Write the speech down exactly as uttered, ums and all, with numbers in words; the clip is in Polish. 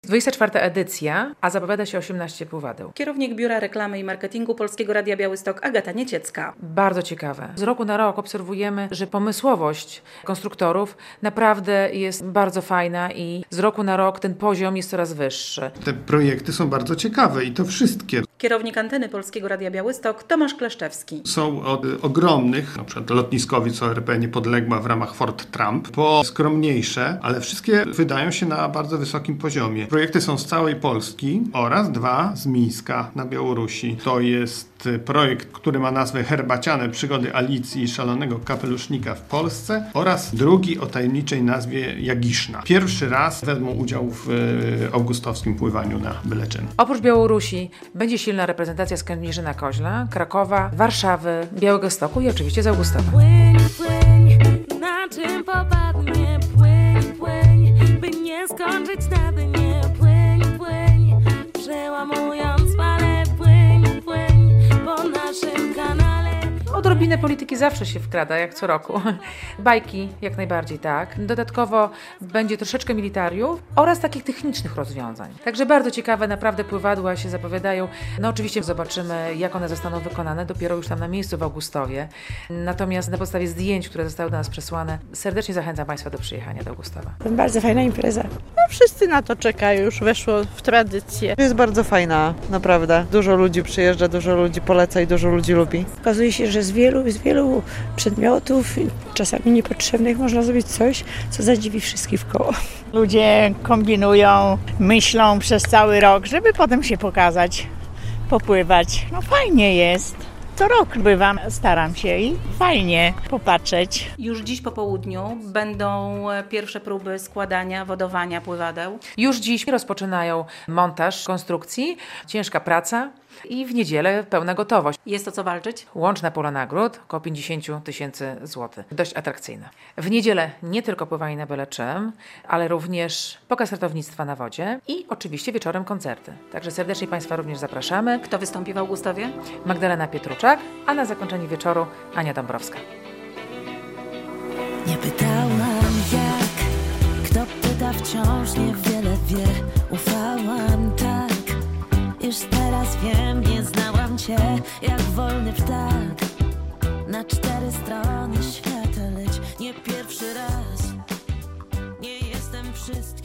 dwudziesta czwarta edycja, a zapowiada się osiemnaście pływadeł. Kierownik Biura Reklamy i Marketingu Polskiego Radia Białystok Agata Nieciecka. Bardzo ciekawe. Z roku na rok obserwujemy, że pomysłowość konstruktorów naprawdę jest bardzo fajna i z roku na rok ten poziom jest coraz wyższy. Te projekty są bardzo ciekawe i to wszystkie. Kierownik Anteny Polskiego Radia Białystok Tomasz Kleszczewski. Są od ogromnych, na przykład lotniskowiec O R P Niepodległa w ramach Fort Trump, po skromniejsze, ale wszystkie wydają się na bardzo wysokim poziomie. Projekty są z całej Polski oraz dwa z Mińska na Białorusi. To jest projekt, który ma nazwę Herbaciane przygody Alicji i szalonego kapelusznika w Polsce oraz drugi o tajemniczej nazwie Jagiszna. Pierwszy raz wezmą udział w augustowskim pływaniu na byle czym. Oprócz Białorusi będzie silna reprezentacja z Kędzierzyna-Koźla, Krakowa, Warszawy, Białegostoku i oczywiście z Augustowa. Płyń, płyń, na czym popadnie, płyń, płyń, by nie skończyć na dnie, płyń, płyń, przełamując fale, płyń, płyń, po naszym kanale. Odrobinę polityki zawsze się wkrada, jak co roku. Bajki jak najbardziej tak. Dodatkowo będzie troszeczkę militariów oraz takich technicznych rozwiązań. Także bardzo ciekawe, naprawdę pływadła się zapowiadają. No oczywiście zobaczymy, jak one zostaną wykonane dopiero już tam na miejscu w Augustowie. Natomiast na podstawie zdjęć, które zostały do nas przesłane, serdecznie zachęcam Państwa do przyjechania do Augustowa. Bardzo fajna impreza. No, wszyscy na to czekają, już weszło w tradycję. Jest bardzo fajna, naprawdę. Dużo ludzi przyjeżdża, dużo ludzi poleca i dużo ludzi lubi. Okazuje się, że z wielu, z wielu przedmiotów, czasami niepotrzebnych, można zrobić coś, co zadziwi wszystkich w koło. Ludzie kombinują, myślą przez cały rok, żeby potem się pokazać, popływać. No fajnie jest. Co rok bywam, staram się i fajnie popatrzeć. Już dziś po południu będą pierwsze próby składania, wodowania pływadeł. Już dziś rozpoczynają montaż konstrukcji, ciężka praca i w niedzielę pełna gotowość. Jest o co walczyć? Łączna pula nagród około pięćdziesiąt tysięcy złotych. Dość atrakcyjna. W niedzielę nie tylko pływanie na byle czym, ale również pokaz ratownictwa na wodzie i oczywiście wieczorem koncerty. Także serdecznie Państwa również zapraszamy. Kto wystąpi w Augustowie? Magdalena Pietruczak, a na zakończenie wieczoru Ania Dąbrowska. Nie pytałam jak, kto pyta wciąż niewiele wie, ufałam tak. Już teraz wiem, nie znałam Cię jak wolny ptak. Na cztery strony świata leć, nie pierwszy raz. Nie jestem wszystkim.